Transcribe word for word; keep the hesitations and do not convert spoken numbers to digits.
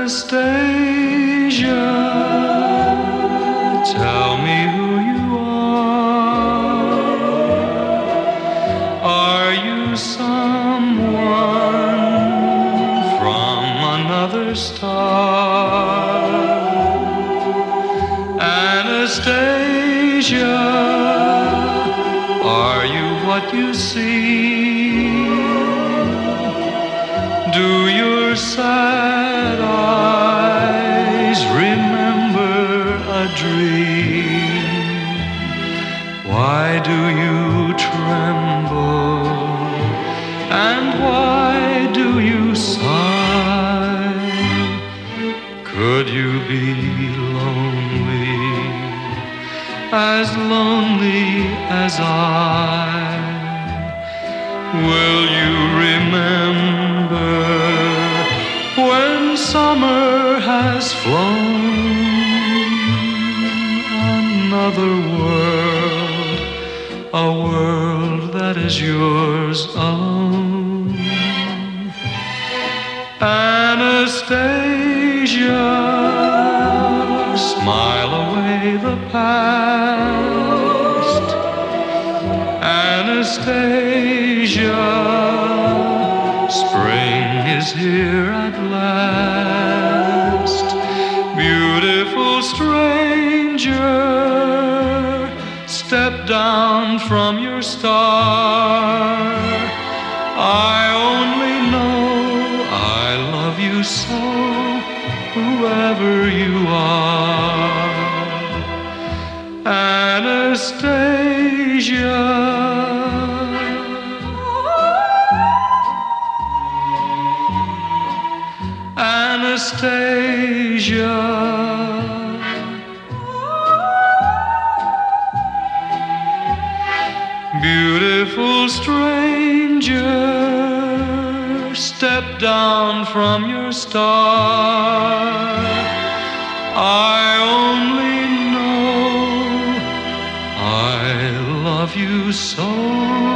Anastasia, tell me who you are. Are you someone from another star? Anastasia, are you what you see? Do your sad eyes remember a dream? Why do you tremble? And why do you sigh? Could you be lonely, as lonely as I? Will you remember when summer has flown? Another world, a world that is yours alone. Anastasia, smile away the past. Anastasia, spring is here at last. Beautiful stranger, step down from your star. I only know I love you so, whoever you are. Anastasia, Anastasia, beautiful stranger, step down from your star. I only know I love you so.